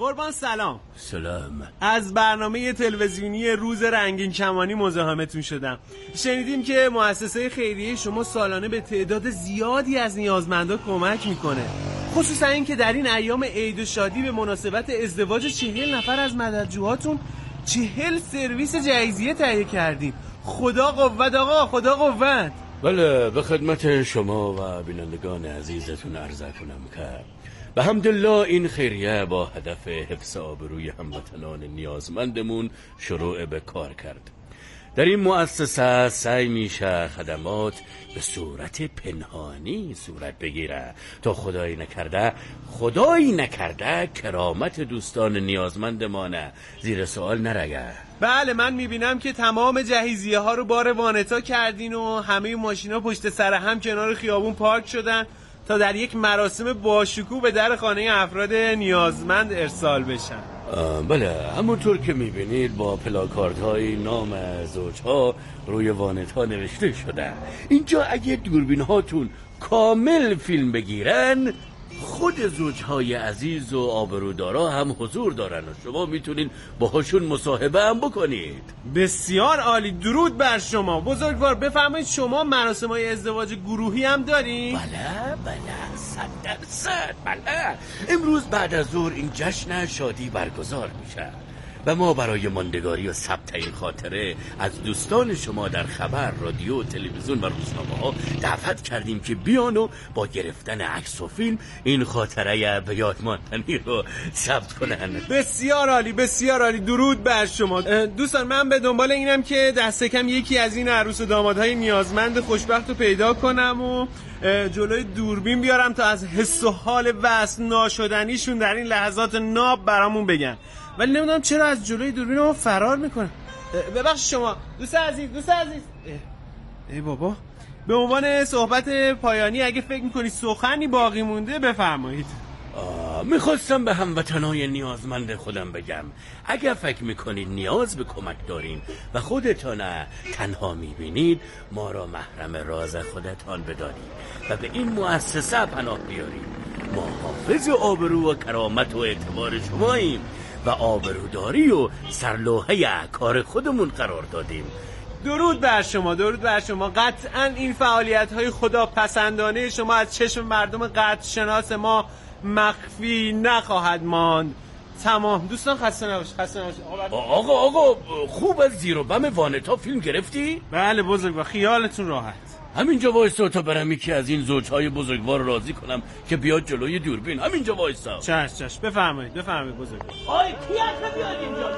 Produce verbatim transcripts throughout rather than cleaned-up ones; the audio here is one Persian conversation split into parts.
قربان سلام. سلام. از برنامه تلویزیونی روز رنگین کمانی مزاحمتون شدم. شنیدیم که مؤسسه خیریه شما سالانه به تعداد زیادی از نیازمندا کمک میکنه، خصوصا این که در این ایام عید و شادی به مناسبت ازدواج چهل نفر از مددجوهاتون چهل سرویس جهیزیه تهیه کردین. خدا قوت آقا، خدا قوت. بله، به خدمت شما و بینندگان عزیزتون عرض کنم که به حمدالله این خیریه با هدف حفظ آبروی هموطنان نیازمندمون شروع به کار کرد. در این مؤسسه سعی میشه خدمات به صورت پنهانی صورت بگیره تا خدایی نکرده خدایی نکرده کرامت دوستان نیازمندمان زیر سوال نرگه. بله، من میبینم که تمام جهیزیه ها رو بار وانتا کردین و همه ماشینا پشت سر هم کنار خیابون پارک شدن تا در یک مراسم باشکوه به در خانه افراد نیازمند ارسال بشن. بله، همونطور که میبینید با پلاکارد های نام زوجها روی وانت ها نوشته شده. اینجا اگه دوربین هاتون کامل فیلم بگیرن خود زوجهای عزیز و آبرودارا هم حضور دارن و شما میتونین باهاشون مصاحبه هم بکنید. بسیار عالی، درود بر شما. بزرگوار بفرمایید شما مراسم‌های ازدواج گروهی هم دارین؟ بله بله، صد درصد بله. امروز بعد از ظهر این جشن شادی برگزار میشه و ما برای ماندگاری و ثبت این خاطره از دوستان شما در خبر، رادیو، تلویزیون و روزنامه‌ها دعوت کردیم که بیان و با گرفتن عکس و فیلم این خاطره به یاد ماندنی رو ثبت کنن. بسیار عالی، بسیار عالی، درود بر شما. دوستان، من به دنبال اینم که دست کم یکی از این عروس و دامادهای نیازمند خوشبخت رو پیدا کنم و جلوی دوربین بیارم تا از حس و حال وصل ناشدنیشون در این لحظات ناب برامون بگن. ولی نمیدونم چرا از جلوی دوربین ما فرار میکنه. ببخشید شما دوست عزیز، دوست عزیز. ای بابا، به عنوان صحبت پایانی اگه فکر میکنید سخنی باقی مونده بفرمایید. میخواستم به هموطنای نیازمند خودم بگم اگر فکر میکنید نیاز به کمک دارین و خودتان تنها میبینید، ما را محرم راز خودتان بدارید و به این مؤسسه پناه بیارید. ما حافظ آبرو و کرامت و اعتبار شماییم و آبروداری و سرلوحه کار خودمون قرار دادیم. درود بر شما، درود بر شما. قطعا این فعالیت‌های خداپسندانه شما از چشم مردم قدر شناس ما مخفی نخواهد ماند. تمام دوستان، خسته نباشید، خسته نباشید. آقا آقا آقا خوب از زیر و بم وانتا فیلم گرفتی؟ بله بزرگوار، خیالتون راحت. همینجا وایستا تا برم یکی از این زوجهای بزرگوار راضی کنم که بیاد جلوی دوربین. همینجا وایستا. چش چش، بفرمایید بفرمایید بزرگوار. آی کیه بیاد اینجا؟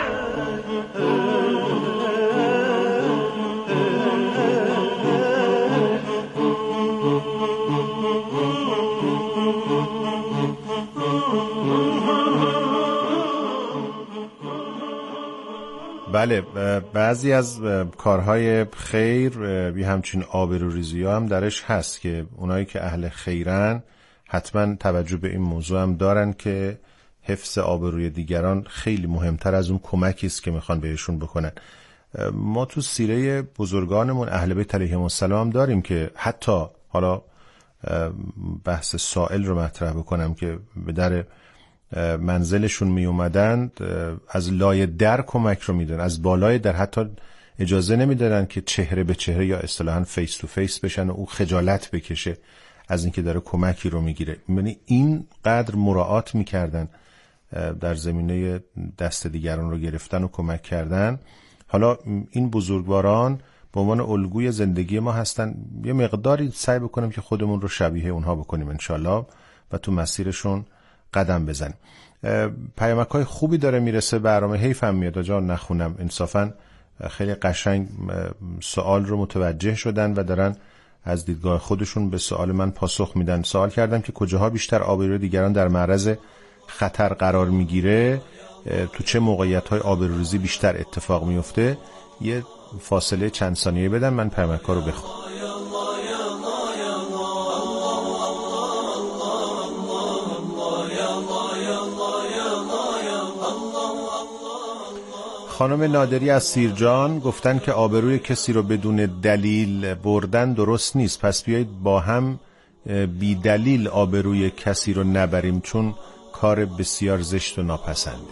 بله، بعضی از کارهای خیر بی همچین آبروریزی ها هم درش هست که اونایی که اهل خیرن حتما توجه به این موضوع هم دارن که حفظ آبروی دیگران خیلی مهمتر از اون کمکی است که میخوان بهشون بکنن. ما تو سیره بزرگانمون اهل بیت علیهم السلام داریم که حتی، حالا بحث سائل رو مطرح بکنم، که به در منزلشون می اومدند از لای در کمک رو میدن، از بالای در حتی اجازه نمیدارن که چهره به چهره یا اصطلاحاً فیس تو فیس بشن و او خجالت بکشه از اینکه داره کمکی رو میگیره. یعنی این قدر مراعات میکردن در زمینه دست دیگران رو گرفتن و کمک کردن. حالا این بزرگواران به عنوان الگوی زندگی ما هستن. یه مقداری سعی بکنیم که خودمون رو شبیه اونها بکنیم انشالله و تو مسیرشون قدم بزنیم. پیامک‌های خوبی داره میرسه برنامه. حیفم میاد جان نخونم، انصافاً خیلی قشنگ سوال رو متوجه شدن و دارن از دیدگاه خودشون به سوال من پاسخ میدن. سوال کردم که کجاها بیشتر آبروی دیگران در معرض خطر قرار میگیره، تو چه موقعیت‌های آبروریزی بیشتر اتفاق میفته. یه فاصله چند ثانیه بدن من پیامک‌ها رو بخونم. خانم نادری از سیرجان گفتن که آبروی کسی رو بدون دلیل بردن درست نیست، پس بیایید با هم بی دلیل آبروی کسی رو نبریم، چون کار بسیار زشت و ناپسندی.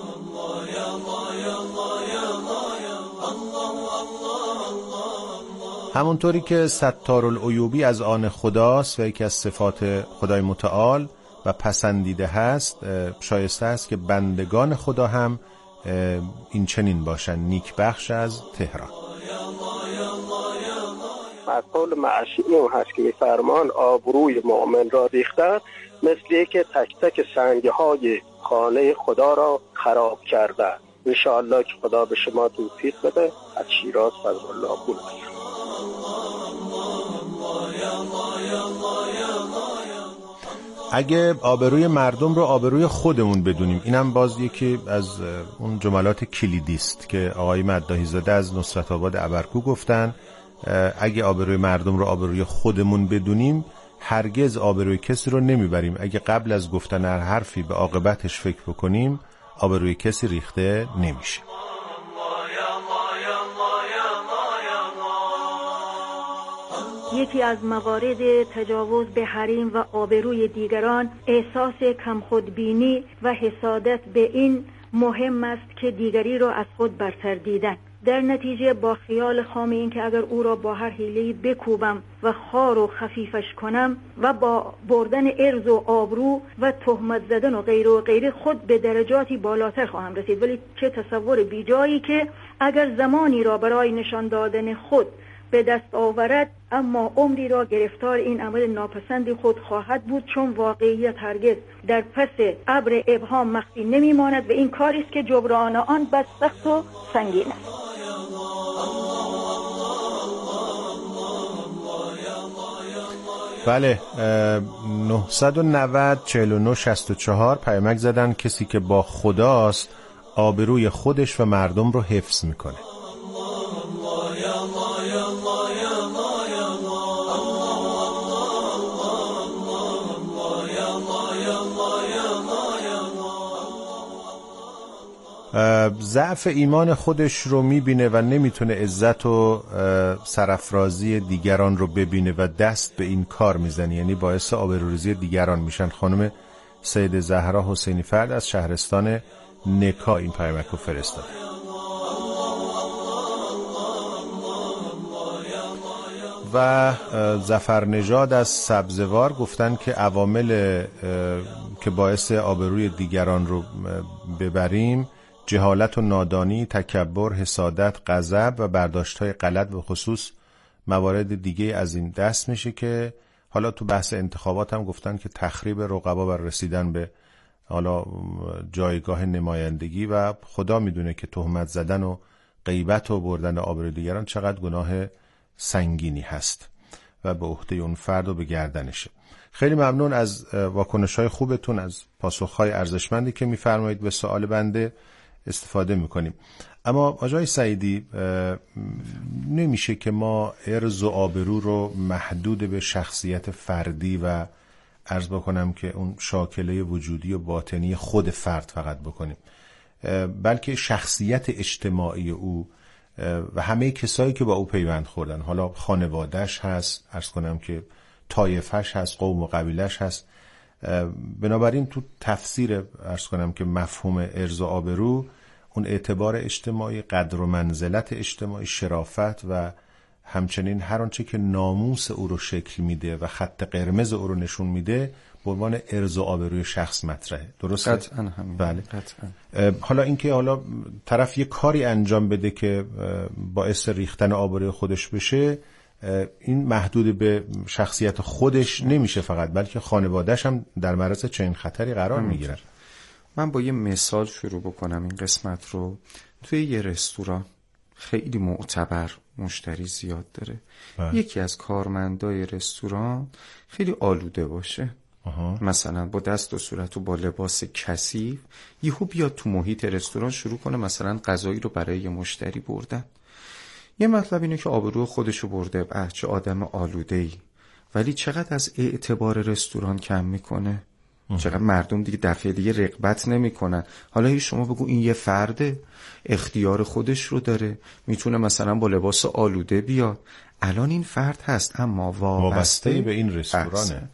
همونطوری که ستارالعیوبی از آن خداست و یکی از صفات خدای متعال و پسندیده هست، شایسته است که بندگان خدا هم این چنین باشن. نیک بخش از تهران. مقال معشی این هست که فرمان آبروی مؤمن را ریختن، مثل که تک تک سنگه های خانه خدا را خراب کردن. انشاءالله که خدا به شما توفیق بده. از شیراز فضل الله بود. اگه آبروی مردم رو آبروی خودمون بدونیم، اینم باز یکی از اون جملات کلیدی است که آقای مداحی زاده از نصرت آباد ابرکو گفتن. اگه آبروی مردم رو آبروی خودمون بدونیم، هرگز آبروی کسی رو نمیبریم. اگه قبل از گفتن هر حرفی به عاقبتش فکر بکنیم، آبروی کسی ریخته نمیشه. یکی از موارد تجاوز به حریم و آبروی دیگران احساس کمخودبینی و حسادت به این مهم است که دیگری را از خود برتر دیدن. در نتیجه با خیال خام این که اگر او را با هر حیله‌ای بکوبم و خار و خفیفش کنم و با بردن عرض و آبرو و تهمت زدن و غیره و غیره خود به درجاتی بالاتر خواهم رسید. ولی چه تصور بیجایی که اگر زمانی را برای نشان دادن خود به دست آورد، اما عمری را گرفتار این عمل ناپسند خود خواهد بود، چون واقعیت هرگز در پس ابر ابهام مخفی نمیماند و این کاری است که جبران آن بس سخت و سنگین است. بله، نهصد و نود چهل و نه شصت و چهار پیامک زدن کسی که با خداست آبروی خودش و مردم رو حفظ میکنه. ضعف ایمان خودش رو میبینه و نمیتونه عزت و سرافرازی دیگران رو ببینه و دست به این کار میزنه، یعنی باعث آبروریزی دیگران میشن. خانم سید زهرا حسینی فرد از شهرستان نکا این پیامک رو فرستاده. و ظفر نژاد از سبزوار گفتن که عوامل که باعث آبروی دیگران رو ببریم جهالت و نادانی، تکبر، حسادت، غضب و برداشت‌های غلط، به خصوص موارد دیگه از این دست میشه که حالا تو بحث انتخابات هم گفتن که تخریب رقبا بر رسیدن به حالا جایگاه نمایندگی و خدا میدونه که تهمت زدن و غیبت و بردن آبروی دیگران چقدر گناه سنگینی هست و به عهده اون فرد و به گردنشه. خیلی ممنون از واکنش‌های خوبتون، از پاسخ‌های ارزشمندی که می‌فرمایید به سوال بنده استفاده می‌کنیم. اما آقای سعیدی، نمیشه که ما عرض و آبرو رو محدود به شخصیت فردی و عرض بکنم که اون شاکله وجودی و باطنی خود فرد فقط بکنیم، بلکه شخصیت اجتماعی او و همه کسایی که با او پیوند خوردن، حالا خانواده‌اش هست، عرض کنم که طایفه‌اش هست، قوم و قبیله‌اش هست. بنابراین تو تفسیر عرض کنم که مفهوم عرض و آبرو، اون اعتبار اجتماعی، قدر و منزلت اجتماعی، شرافت و همچنین هر آنچه که ناموس او رو شکل میده و خط قرمز او رو نشون میده به عنوان عرض و آبروی شخص مطرحه. درسته؟ قطعاً همین. بله. قطعاً. حالا اینکه حالا طرف یه کاری انجام بده که باعث ریختن آبروی خودش بشه، این محدود به شخصیت خودش نمیشه فقط، بلکه خانواده‌اش هم در معرض چنین خطری قرار میگیرن. من با یه مثال شروع بکنم این قسمت رو. توی یه رستوران خیلی معتبر، مشتری زیاد داره، بله. یکی از کارمندای رستوران خیلی آلوده باشه، آها. مثلا با دست و صورت و با لباس کثیف یهو بیاد تو محیط رستوران شروع کنه مثلا غذایی رو برای یه مشتری بردن. یه مطلب اینه که آبرو خودشو برده، اه چه آدم آلوده‌ای، ولی چقدر از اعتبار رستوران کم میکنه، چقدر مردم دیگه دفعه دیگه رغبت نمیکنن. حالا هی شما بگو این یه فرده اختیار خودش رو داره، میتونه مثلا با لباس آلوده بیاد، الان این فرد هست اما وابسته به این رستورانه.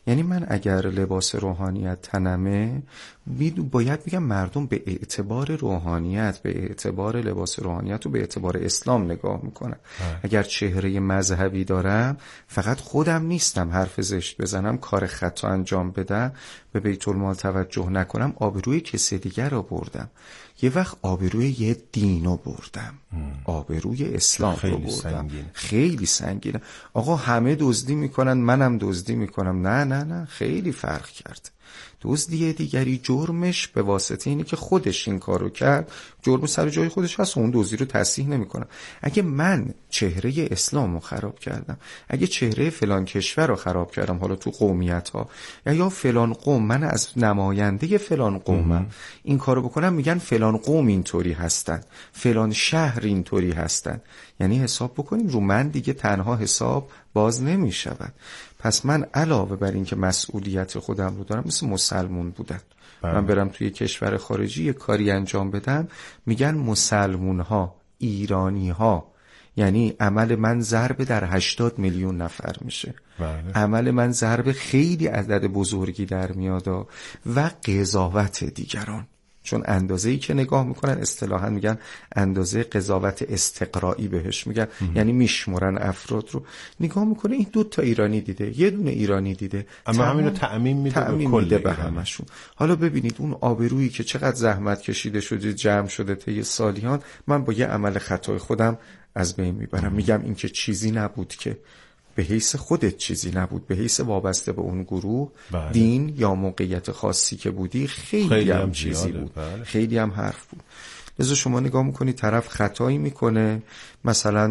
یعنی من اگر لباس روحانیت تنمه باید بگم مردم به اعتبار روحانیت، به اعتبار لباس روحانیت و به اعتبار اسلام نگاه میکنن. اگر چهره مذهبی دارم فقط خودم نیستم حرف زشت بزنم، کار خطا انجام بدم، به بیت المال توجه نکنم، آبروی کسی دیگر رو بردم. یه وقت آبروی یه دین رو بردم، آبروی اسلام رو بردم. سنگین. خیلی سنگینه. آقا همه دزدی میکنن منم دزدی میکنم، نه نه نه، خیلی فرق کرد. دزدی دیگری جرمش به واسطه اینه که خودش این کارو کرد، جرم سر جای خودش هست و اون دزدی رو تصحیح نمیکنم. اگه من چهره اسلام رو خراب کردم، اگه چهره فلان کشور رو خراب کردم، حالا تو قومیت ها یا فلان قوم، من از نماینده فلان قومم این کارو بکنم، میگن فلان قوم اینطوری هستن، فلان شهر اینطوری هستن. یعنی حساب بکنیم رو من دیگه تنها حساب باز نمیشود. پس من علاوه بر این که مسئولیت خودم رو دارم، مثل مسلمون بودن، من برم توی کشور خارجی یه کاری انجام بدم، میگن مسلمون ها، ایرانی ها، یعنی عمل من ضرب در هشتاد میلیون نفر میشه. بله. عمل من ضرب خیلی عدد بزرگی در میاد و قضاوت دیگران، چون اندازه‌ای که نگاه میکنن اصطلاحاً میگن اندازه قضاوت استقرایی بهش میگن، یعنی میشمرن افراد رو، نگاه میکنه این دو تا ایرانی دیده، یه دونه ایرانی دیده، اما همینو تعمیم میده به کل به همشون. حالا ببینید اون آبرویی که چقدر زحمت کشیده شده جمع شده طی سالیان، من با یه عمل خطای خودم از بین میبرم. میگم این که چیزی نبود، که به حیث خودت چیزی نبود، به حیث وابسته به اون گروه، بله. دین یا موقعیت خاصی که بودی، خیلی, خیلی هم, هم چیزی بود، بله. خیلی هم حرف بود. لذا شما نگاه میکنی طرف خطایی میکنه، مثلا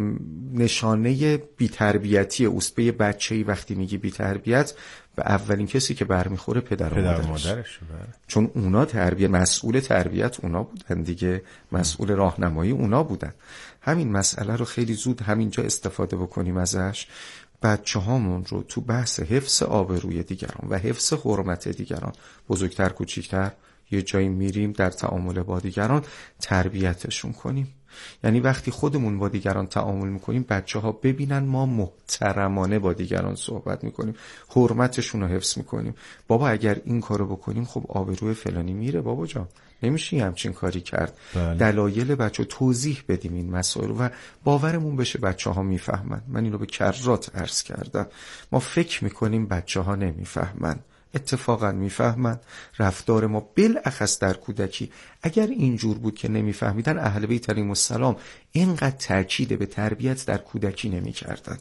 نشانه بی‌تربیتی اوست. به یه بچه‌ای وقتی میگی بی‌تربیت، به اولین کسی که برمیخوره پدر, پدر و مادرش, مادرش چون اونا تربیت، مسئول تربیت اونا بودن دیگه، مسئول راهنمایی اونا بودن. همین مسئله رو خیلی زود همینجا استفاده بکنیم ازش. بچه هامون رو تو بحث حفظ آبروی دیگران و حفظ حرمت دیگران، بزرگتر کوچیکتر، یه جایی میریم در تعامل با دیگران تربیتشون کنیم. یعنی وقتی خودمون با دیگران تعامل میکنیم، بچه ها ببینن ما محترمانه با دیگران صحبت میکنیم، حرمتشون رو حفظ میکنیم. بابا اگر این کارو بکنیم خب آبروی فلانی میره بابا جان، نمیشه همچین کاری کرد. بله. دلایل بچه توضیح بدیم این مسائل و باورمون بشه بچه ها میفهمن. من اینو به کرات عرض کردم. ما فکر میکنیم بچه ها نمیفهمن، اتفاقا میفهمن. رفتار ما بالاخص در کودکی اگر اینجور بود که نمیفهمیدن، اهل بیت علیهم السلام اینقدر تاکید به تربیت در کودکی نمیکردن.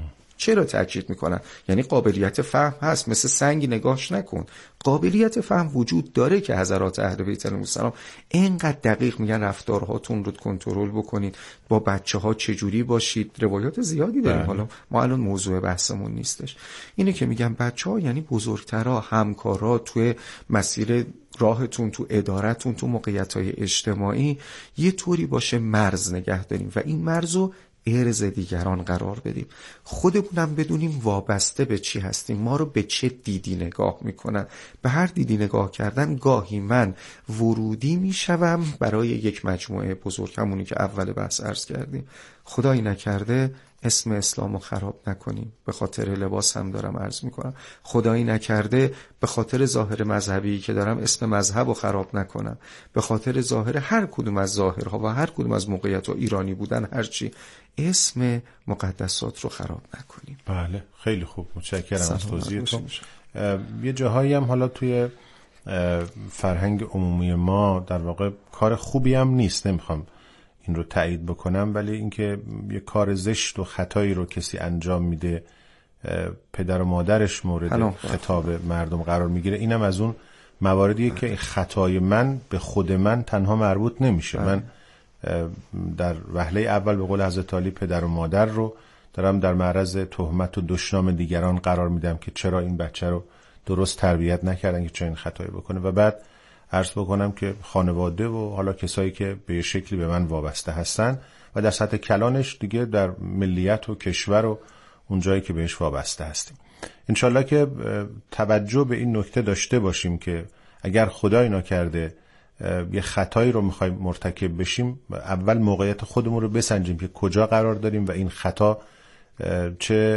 چرا تاکید میکنن؟ یعنی قابلیت فهم هست، مثل سنگ نگاهش نکن، قابلیت فهم وجود داره که حضرات اهل بیت علیهم السلام اینقدر دقیق میگن رفتارهاتون رو کنترل بکنید، با بچه ها چجوری باشید. روایات زیادی داریم، حالا ما الان موضوع بحثمون نیستش. اینه که میگن بچه ها یعنی بزرگترها، همکارا توی مسیر راهتون، تو ادارتون، تو موقعیت‌های اجتماعی یه طوری باشه مرز نگه داریم و این مرزو ارز دیگران قرار بدیم. خودمونم بدونیم وابسته به چی هستیم، ما رو به چه دیدی نگاه میکنن. به هر دیدی نگاه کردن گاهی من ورودی میشوم برای یک مجموعه بزرگ، همونی که اول بحث عرض کردیم. خدایی نکرده اسم اسلام رو خراب نکنیم. به خاطر لباس هم دارم عرض میکنم، خدایی نکرده به خاطر ظاهر مذهبی که دارم اسم مذهب رو خراب نکنم. به خاطر ظاهر هر کدوم از ظاهرها و هر کدوم از موقعیت و ایرانی بودن هرچی، اسم مقدسات رو خراب نکنیم. بله خیلی خوب، متشکرم از توضیحتون. یه جاهایی هم حالا توی فرهنگ عمومی ما در واقع کار خوبی هم نیست، نمیخوام این رو تایید بکنم، ولی اینکه یه کار زشت و خطایی رو کسی انجام میده، پدر و مادرش مورد خطاب مردم قرار میگیره، اینم از اون مواردیه که خطای من به خود من تنها مربوط نمیشه. من در وهله اول به قول حضرت علی پدر و مادر رو دارم در معرض تهمت و دشنام دیگران قرار میدم که چرا این بچه رو درست تربیت نکردن که چه این خطایی بکنه، و بعد عرض بکنم که خانواده و حالا کسایی که به شکلی به من وابسته هستن و در سطح کلانش دیگه در ملیت و کشور و اون جایی که بهش وابسته هستیم. انشالله که توجه به این نکته داشته باشیم که اگر خدای نکرده یه خطایی رو میخوایم مرتکب بشیم، اول موقعیت خودمون رو بسنجیم که کجا قرار داریم و این خطا چه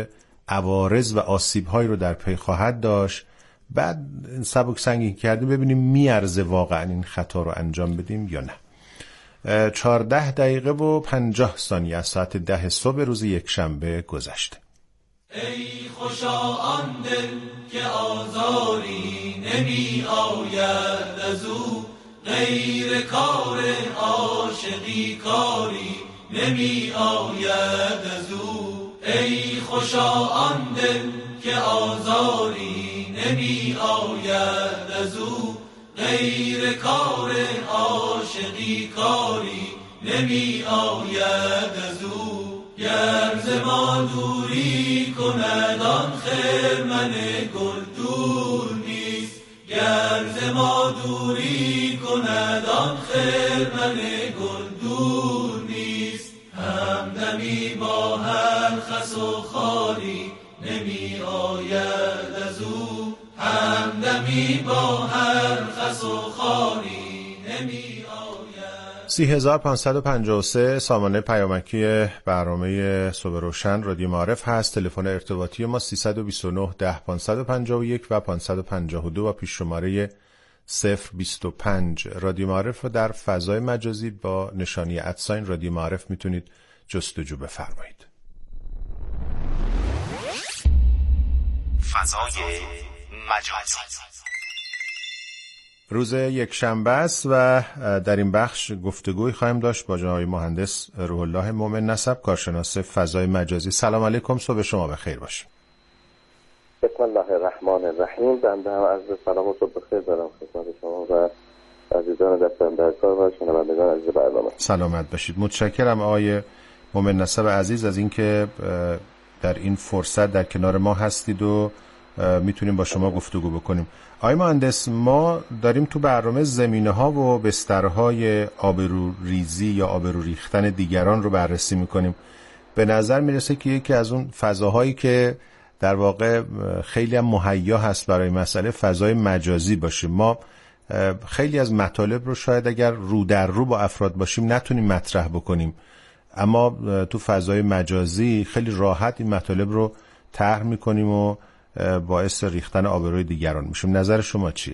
عوارض و آسیب‌هایی رو در پی خواهد داشت. بعد سبک سنگین کردیم ببینیم میارزه واقعا این خطا رو انجام بدیم یا نه. چهارده دقیقه و پنجاه ثانیه از ساعت ده صبح روز یک شنبه گذشته. ای خوشا آن دل که آزاری نمی آید از او، غیر کار عاشقی کاری نمی آید از او. ای خوشا آن دل که آزاری نمی آید از او، غیر کار عاشقی کاری نمی آید از او. گر ز ما دوری کند آن خرمن گل دور نیست، گر ز ما دوری کند آن خرمن گل دور نیست. همدمی با هر خس و خاری نمی آید از او، همدمی با هر خس و خاری نمی سی هزار پانصد و پنجاه و سه سامانه پیامکی برنامه صبح روشن رادیو معارف هست. تلفن ارتباطی ما سیصد و بیست و نه ده پانصد و پنجاه و یک و پانصد و پنجاه و دو و پیش شماره صفر بیست و پنج. رادیو معارف رو در فضای مجازی با نشانی ادساین رادیو معارف میتونید جستجو بفرمایید. فضای مجازی روز یک شنبه است و در این بخش گفتگوی خواهیم داشت با جناب مهندس روح الله مومن نسب، کارشناس فضای مجازی. سلام علیکم، صبح شما بخیر باشه. بسم الله الرحمن الرحیم. بنده هم عرض سلام و صبح بخیر دارم خدمت شما و عزیزان دستم در کار و شنوندگان عزیز برنامه. سلامت باشید. متشکرم آقای مومن نسب عزیز از اینکه در این فرصت در کنار ما هستید و میتونیم با شما گفتگو بکنیم. آقای مهندس، ما داریم تو برنامه زمینه‌ها و بسترهای آبروریزی یا آبرو ریختن دیگران رو بررسی میکنیم. به نظر میرسه که یکی از اون فضاهایی که در واقع خیلی هم مهیا هست برای مسئله فضای مجازی باشه. ما خیلی از مطالب رو شاید اگر رو در رو با افراد باشیم نتونیم مطرح بکنیم، اما تو فضای مجازی خیلی راحت این مطالب رو طرح میکنیم و باعث ریختن آبروی دیگران میشیم. نظر شما چیه؟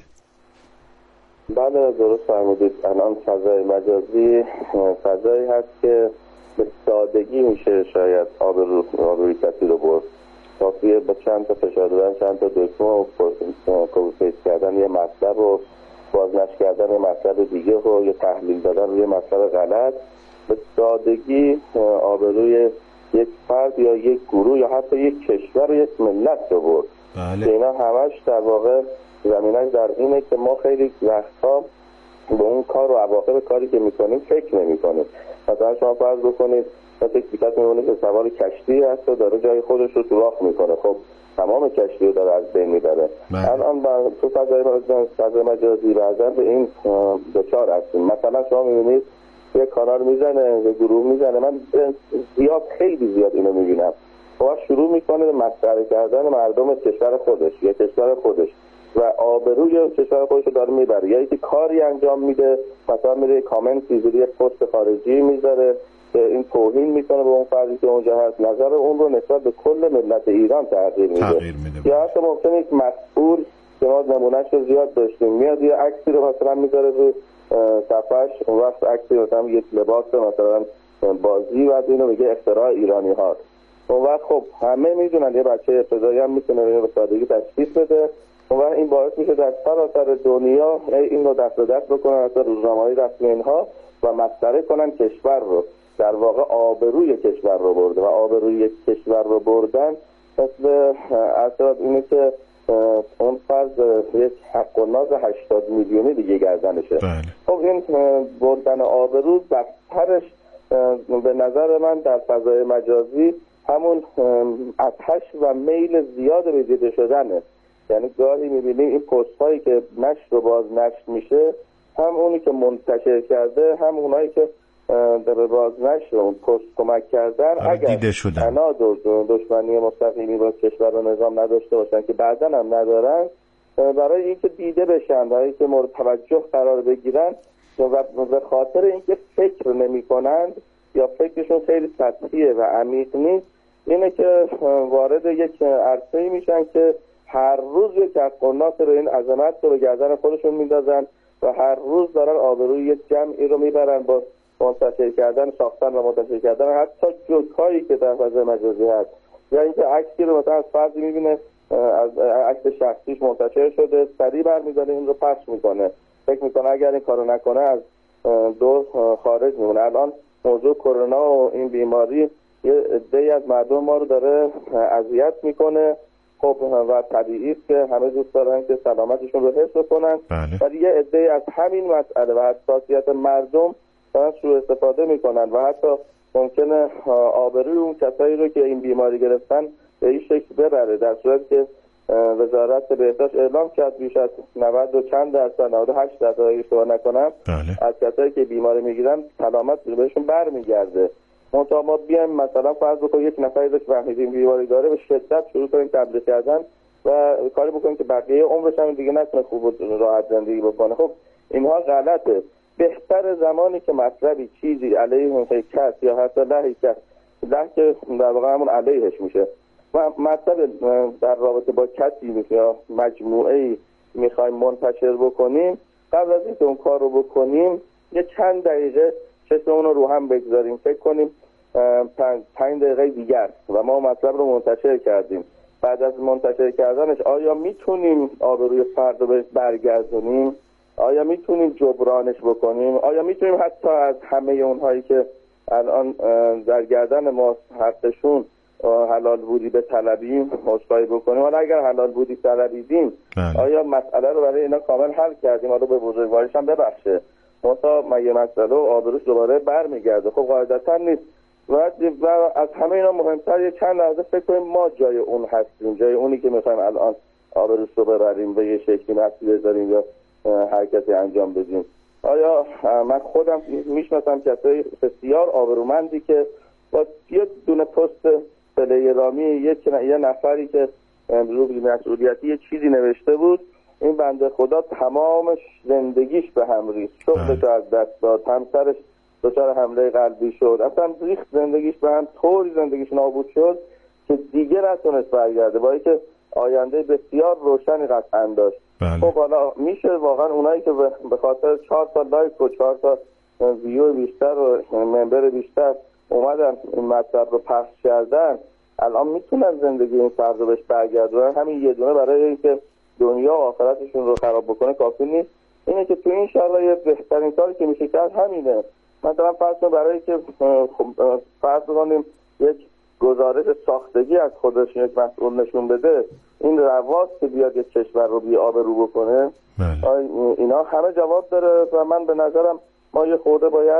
بله درست فرمودید. الان فضای مجازی فضایی هست که به سادگی میشه شاید آبرو آبروی کسی رو برد. کافیه با چند تا فشار دادن، چند تا دکمه و کپی پیست کردن یه مطلب و بازنشر کردن یه مطلب دیگه و یه تحلیل دادن روی مطلب غلط به سادگی آبروی یک فرد یا یک گروه یا حتی یک کشور و یک ملت رو برد. بله. اینا همش در واقع زمینش در اینه که ما خیلی وقتا به اون کار و عواقب کاری که میکنیم فکر نمیکنیم. مثلا شما فرض بکنید فکر بیکت میمونه که سوار کشتی هست و داره جای خودش رو سوراخ میکنه، خب تمام کشتی رو داره از بین میبره. الان تو فضای فضای مجازی بعضا به این دچار هستیم. مثلا شما میبینید یه کانال میزنه، یه گروه میزنه، من زیاد خیلی زیاد اینو میبینم، باید شروع میکنه به مسخره کردن مردم کشور خودش یا کشور خودش و آبروی کشور خودش رو داره میبره. یا اینکه کاری انجام میده، مثلا میره کامنتی زیر یک پست خارجی میذاره که این توهین میکنه به اون فردی که اونجا هست، نظر اون رو نسبت به کل ملت ایران تغییر میده. یا حتی ممکنه یک مسئول که ما نمونهش رو زیاد داشتیم میاد یه عکسی رو مثلا میذاره رو صفحش، اون وقت عکسی مثلا یک لباس مثلا بازی و اینو میگه اختراع ایرانی هاست. اون وقت خب همه میدونن یه بچه ابتدایی هم میتونه به سادگی تشخیص بده. اون وقت این باعث میشه در سراسر دنیا این رو دست به دست بکنن از روزنامه‌های رسمی اینها و مسخره کنن کشور رو، در واقع آبروی کشور رو برده و آبروی کشور رو بردن مثل اصلا اینه که اون فرض یک حق و ناز هشتاد میلیونی دیگه گردنشه. خب این بردن آبرو بدترش به نظر من در فضای مجازی همون آتش و میل زیاد به دیده شدنه. یعنی گاهی میبینیم این پست هایی که نشر و باز نشر میشه، هم اونی که منتشر کرده هم اونایی که در باز نشر اون پست کمک کردن اگر انا دشمنی مستقیمی با کشور و نظام نداشته باشن که بعداً هم ندارن، برای اینکه دیده بشن، برای اینکه مورد توجه قرار بگیرن و به خاطر اینکه فکر نمی کنند یا فکرشون خیلی سطحیه و عمیق نیست، اینه که وارد یک عرصه‌ای میشن که هر روز یک حق‌الناس رو این عظمت رو به گردن خودشون میندازن و هر روز دارن آبروی یک جمعی رو میبرن با منتشر کردن، ساختن و منتشر کردن حتی جوکایی که در فضای مجازی هست، یا اینکه عکسی رو مثلا از فردی میبینه از عکس شخصیش منتشر شده، سریع برمی‌داره این رو پخش میکنه، فکر میکنه اگر این کارو نکنه از دو خارج میمونه. الان موضوع کرونا و این بیماری یه عده‌ای از مردم ما رو داره اذیت میکنه، خب و طبیعی است که همه دوست دارن که سلامتشون رو حفظ کنن، ولی یه عده‌ای از همین مسئله و حساسیت مردم دارن سوء استفاده میکنن و حتی ممکنه آبروی اون کسایی رو که این بیماری گرفتن به این شکل ببره، در صورت که وزارت بهداشت اعلام کرد بیش از نود و چند درصد نود و هشت درصد اگه اشتباه نکنم از کسایی که بیماری میگیرن سلامت بهشون برمیگرده. منتها ما بیایم مثلا فرض بکنیم یک نفری رو فهمیدیم بیماری داره به شدت شروع کنیم تبلیغ کردن و کاری بکنیم که بقیه عمرش هم دیگه نتونه خوب و راحت زندگی بکنه. خب اینها غلطه. بهتر زمانی که مطلبی چیزی علیه اون کس یا حتی لهی کس له که در واقع همون علیهش میشه و مطلب در رابطه با کسی یا مجموعه‌ای میخوایم منتشر بکنیم، قبل از اینکه اون کار رو بکنیم یه چند دقیقه چشممون رو رو هم بگذاریم، فکر کنیم پنج, پنج دقیقه دیگر و ما مطلب رو منتشر کردیم. بعد از منتشر کردنش آیا میتونیم آبروی فرد رو برگردونیم؟ آیا میتونیم جبرانش بکنیم؟ آیا میتونیم حتی از همه اونهایی که الان در گردن ما حقشون حلال بودی به طلبیم عذرخواهی بکنیم؟ حالا اگر حلال بودی طلبیدیم آیا مسئله رو برای اینا کامل حل کردیم؟ حالا به بزرگواریش هم ببخشه مثلا مگه مسئله و آبروش دوباره برمیگرده؟ خب قاعدتا نیست. و از همه اینا مهمتر یه چند لحظه فکر کنیم ما جای اون هستیم، جای اونی که میخوایم الان آبروش رو ببریم به یه شکلی مسئله بذاریم یا حرکتی انجام بدیم. آیا من خودم میشناسم کسایی بسیار آبرومندی که با یه دونه پست تلگرامی یک یه نفری که رو مسئولیتی یه چیزی نوشته بود، این بنده خدا تمام زندگیش به هم ریخت، شغلش از دست داد، همسرش دچار حمله قلبی شد، اصلا ریخت زندگیش به هم، طوری زندگیش نابود شد که دیگه نتونست برگرده، با اینکه آینده بسیار روشنی قطعا داشت. خب حالا میشه واقعا اونایی که به خاطر چهار تا لایک و چهار تا ویو بیشتر و ممبر بیشتر اومدن این مطلب رو پخش کردن، الان میتونن زندگی این فرد رو بهش برگردونن. همین یه دونه برای اینکه دنیا و آخرتشون رو خراب بکنه کافی نیست. اینه که تو این شرایط بهترین کاری که میشه کرد همینه. مثلا فرض کنیم برای که فرض کنیم یک گزارش ساختگی از خودش یک مسئول نشون بده، این رواست که بیاد یک کشور رو بی آبرو بکنه، اینا همه جواب داره و من به نظرم ما یه خورده باید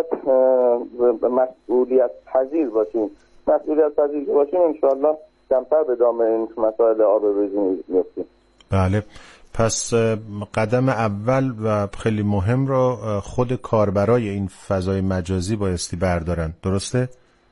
مسئولیت پذیر باشیم. مسئولیت پذیر که باشیم انشاءالله کمتر به دام این مسائل آبروریزی میفتیم. بله، پس قدم اول و خیلی مهم رو خود کاربرای این فضای مجازی بایستی بردارن، درسته؟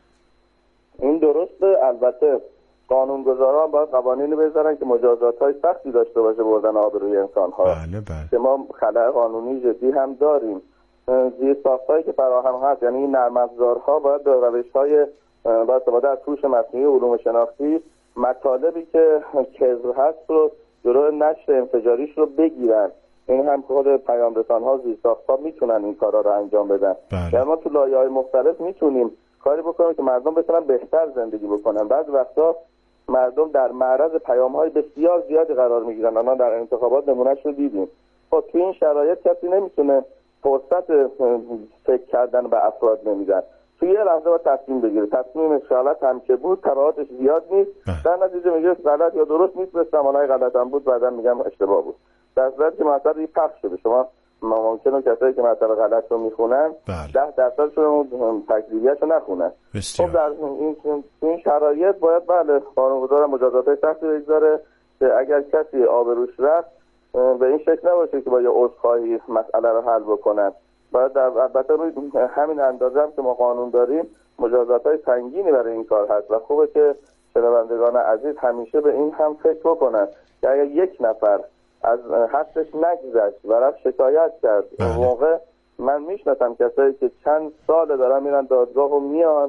این درسته. البته قانونگذاران باید قوانینی بذارن که مجازات‌های سختی داشته باشه بردن آبروی انسان‌ها. بله بله. که ما خلأ قانونی جدی هم داریم. زیرساخت‌هایی که فراهم هست، یعنی این نرم افزارها باید به روش‌های با استفاده از هوش مصنوعی و علوم شناختی مطالبی که کذب هست رو جلوی نشر انفجاریش رو بگیرن. این هم خود پیام رسان‌ها زیرساخت‌ها میتونن این کارا رو انجام بدن. یعنی ما تو لایه‌های مختلف میتونیم کاری بکنیم که مردم بتونن بهتر زندگی بکنن. بعضی وقتا مردم در معرض پیام‌های بسیار زیادی قرار میگیرن. الان در انتخابات نمونهش رو دیدیم. خب تو این شرایط کسی نمیتونه فرصت فکر کردن به افراد نمیدن. تو یه لحظه باید تصمیم بگیره. تصمیم غلط هم که بود تبعاتش زیاد نیست. در نتیجه میگه غلط یا درست نیست، به سمانای غلط هم بود بعداً میگم اشتباه بود. در صورتی که مثلا این پخش شده، شما ممکنه کسایی که مثلا غلط رو میخونن ده درصدشون تکلیفیش رو نخونن. خب در این این شرایط باید بله قانونگذار مجازات سختی بگذاره که اگر کسی آبروش رفت به این شکل نباشه که با یه عذرخواهی مسئله رو حل بکنن. باید در البته همین اندازه هم که ما قانون داریم مجازات‌های سنگینی برای این کار هست و خوبه که شنوندگان عزیز همیشه به این هم فکر بکنن که اگر یک نفر از حدش نگذشت و رفت شکایت کرد، اون موقع من میشناسم کسایی که چند سال دارن میرن دادگاه و میان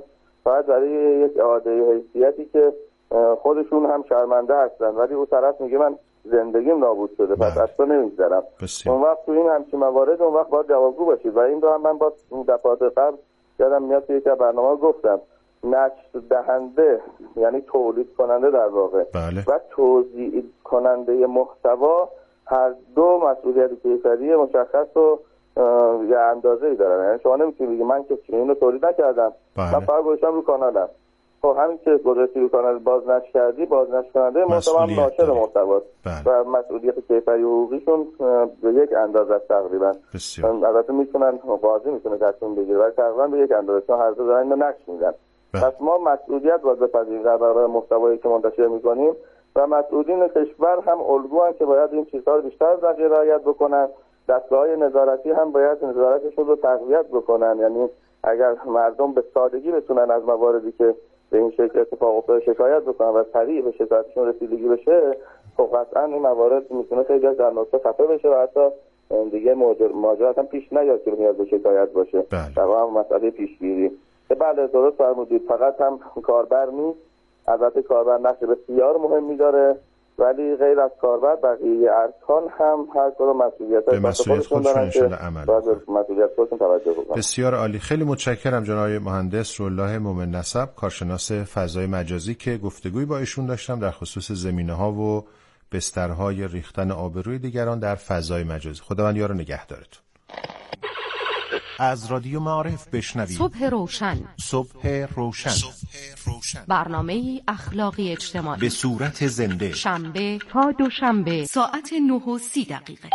فقط برای یک اعاده حیثیتی که خودشون هم شرمنده هستن، ولی اون طرف میگه من زندگیم نابود شده پس اصلا نمیگذرم. اون وقت تو این همچین موارد اون وقت باید جوابگو باشید و این رو هم من با دفعات قبل یادم میاد توی یک برنامه گفتم، نشر دهنده یعنی تولید کننده در واقع بله. و توزیع کننده محتوا هر دو مسئولیت کیفری مشخص و یه اندازه‌ای دارن. یعنی شما نمیتونید بگید من که اینو تولید نکردم، بله. من فقط گذاشتم رو کانالم. خب همین که گذاشتی رو کانال بازنشر کردی، بازنشر کننده محتوا هم ناشر محتواست و مسئولیت کیفری حقوقیشون به یک اندازه است تقریبا. البته میتونن قاضی میتونه تصمیم بگیره ولی تقریبا به یک اندازه، چون هر دو دارن اینو نقش میدن. پس ما مسئولیت باید بپذیریم در برابر محتوایی که منتشر میکنیم و مسئولین کشور هم الگوان که باید این چیزها رو بیشتر از بقیه رعایت بکنن. دستگاه‌های نظارتی هم باید نظارتشون رو تقویت بکنن. یعنی اگر مردم به سادگی بتونن از مواردی که به این شکل اتفاق افتاده شکایت بکنن و سریع به شکایتشون رسیدگی بشه، خب قطعا این موارد میتونه خیلی در نقطه خفه بشه و حتی دیگه ماجرا هم پیش نیاد که نیاز به شکایت باشه. در واقع مسئله پیشگیری. بله درست فرمودید، فقط هم کاربر نیست، البته کاربر نقش بسیار مهمی داره ولی غیر از کاربر بقیه ارکان هم هر کدوم مسئولیت‌های خودشون دارن که باید مسئولیت خودشون توجه بکنن. بسیار عالی، خیلی متشکرم جناب مهندس روح‌الله مومن نسب، کارشناس فضای مجازی که گفتگویی با ایشون داشتم در خصوص زمینه‌ها و بسترهای ریختن آبروی دیگران در فضای مجازی. خداوند یار و نگهدارتون. از رادیو معارف بشنوید صبح روشن، صبح روشن، صبح روشن، برنامه اخلاقی اجتماعی به صورت زنده، شنبه تا دوشنبه ساعت نه و سی دقیقه.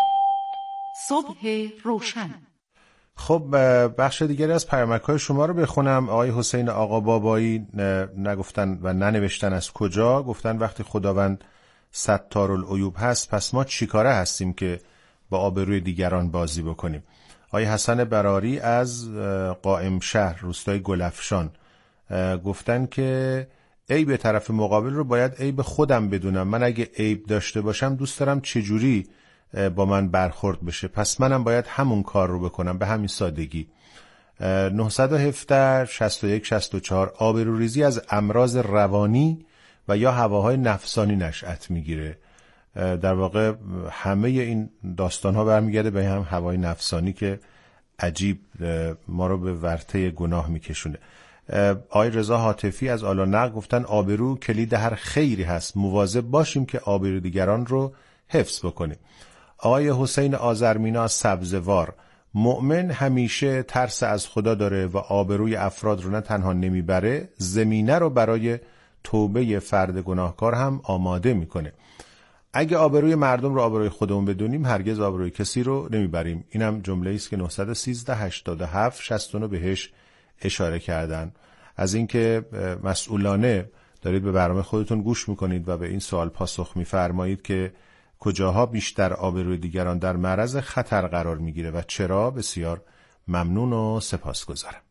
صبح روشن. خب بخش دیگری از پیامک‌های شما رو بخونم. آقای حسین آقا بابایی نگفتن و ننوشتن از کجا، گفتن وقتی خداوند ستارالعیوب هست پس ما چیکاره هستیم که با آبروی دیگران بازی بکنیم. آقای حسن براری از قائم شهر روستای گلفشان گفتن که عیب طرف مقابل رو باید عیب خودم بدونم. من اگه عیب داشته باشم دوست دارم چجوری با من برخورد بشه، پس منم باید همون کار رو بکنم به همین سادگی. نه یک هفت شصت و یک شصت و چهار آبروریزی از امراض روانی و یا هواهای نفسانی نشأت میگیره. در واقع همه این داستان ها برمیگرده به هم هوای نفسانی که عجیب ما رو به ورطه گناه میکشونه. آقای رضا حاتفی از آلانق گفتن آبرو کلید هر خیری هست، مواظب باشیم که آبرو دیگران رو حفظ بکنیم. آقای حسین آذرمینا از سبزوار مؤمن همیشه ترس از خدا داره و آبروی افراد رو نه تنها نمیبره، زمینه رو برای توبه فرد گناهکار هم آماده میکنه. اگه آبروی مردم رو آبروی خودمون بدونیم هرگز آبروی کسی رو نمیبریم. اینم جمله‌ای است که نه یک سه هشتاد و هفت شصت و نه بهش اشاره کردن. از اینکه مسئولانه دارید به برنامه خودتون گوش میکنید و به این سوال پاسخ میفرمایید که کجاها بیشتر آبروی دیگران در معرض خطر قرار میگیره و چرا، بسیار ممنون و سپاسگزارم.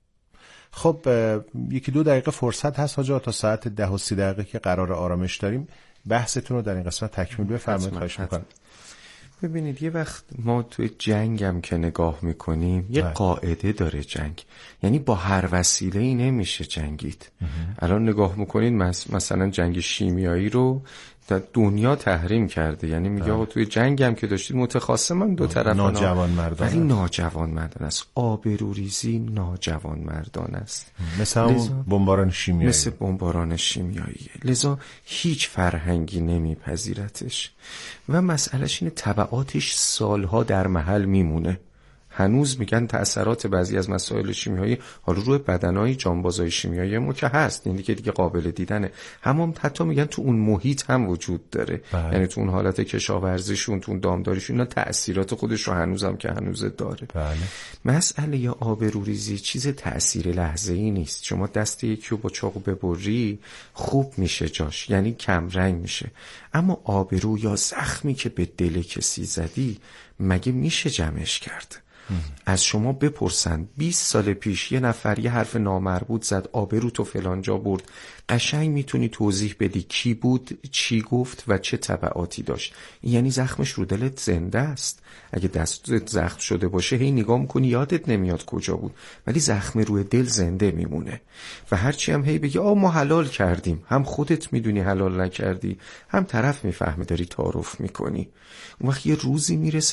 خب یکی دو دقیقه فرصت هست حاجا تا ساعت ده و سی دقیقه که قرار آرامش داریم. بحثتون رو در این قسمت تکمیل بفرمایید خواهش میکنم. ببینید یه وقت ما توی جنگ هم که نگاه میکنیم یه قاعده داره جنگ، یعنی با هر وسیله‌ای نمیشه جنگید. الان نگاه میکنید مثلا جنگ شیمیایی رو دنیا تحریم کرده، یعنی میگه آقا توی جنگ هم که داشتید متخاصمن دو طرف ناجوان مردان، ولی ناجوان مردان است. آبروریزی ناجوان مردان است، مثل بمباران شیمیایی، مثل بمباران شیمیایی. لذا هیچ فرهنگی نمیپذیرتش و مسئلهش اینه تبعاتش سالها در محل میمونه. هنوز میگن تأثیرات بعضی از مسائل شیمیایی حالا روی بدنهای جانبازای شیمیایی ما که هست، این دیگه دیگه قابل دیدنه. همون حتی میگن تو اون محیط هم وجود داره، بله. یعنی تو اون حالت کشاورزیشون، تو اون دامداریشون، اینا تأثیرات خودش رو هنوز هم که هنوز داره. بله. مسئله یا آبروریزی چیز تأثیر لحظه‌ای نیست. شما دست یکی رو با چاقو ببری خوب میشه جاش، یعنی کم رنگ میشه، اما آبرو یا زخمی که به دل کسی زدی مگه میشه جمعش کرد؟ از شما بپرسن بیست سال پیش یه نفر یه حرف نامربوط زد، آبروتو فلان جا برد، قشنگ میتونی توضیح بدی کی بود، چی گفت و چه تبعاتی داشت. این یعنی زخمش رو دلت زنده است. اگه دستت زخم شده باشه هی نگاه میکنی یادت نمیاد کجا بود، ولی زخم روی دل زنده میمونه. و هرچی هم هی بگی آ ما حلال کردیم، هم خودت میدونی حلال نکردی، هم طرف میفهمه داری تعارف میکنی. اون وقت یه روزی میرسه